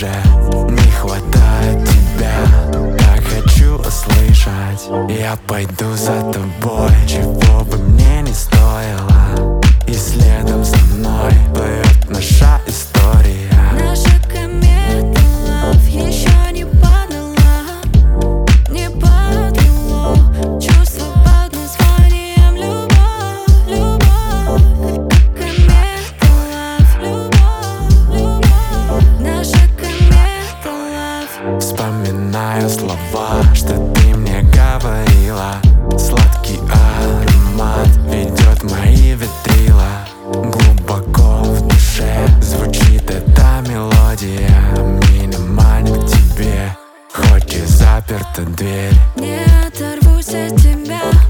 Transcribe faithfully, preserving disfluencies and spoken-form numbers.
уже не хватает тебя. Так хочу услышать: я пойду за тобой, чего бы мне не стоило, и следом за мной плывет наша история. Наша комета love еще не падала, не подвело чувство под названием любовь, любовь. Комета love, любовь, любовь. Наша комета love. Вспоминаю слова, что ты мне говорила. Сладкий аромат ведет мои ветрила. Глубоко в душе звучит эта мелодия. Меня манит к тебе, хоть и заперта дверь. Не оторвусь от тебя.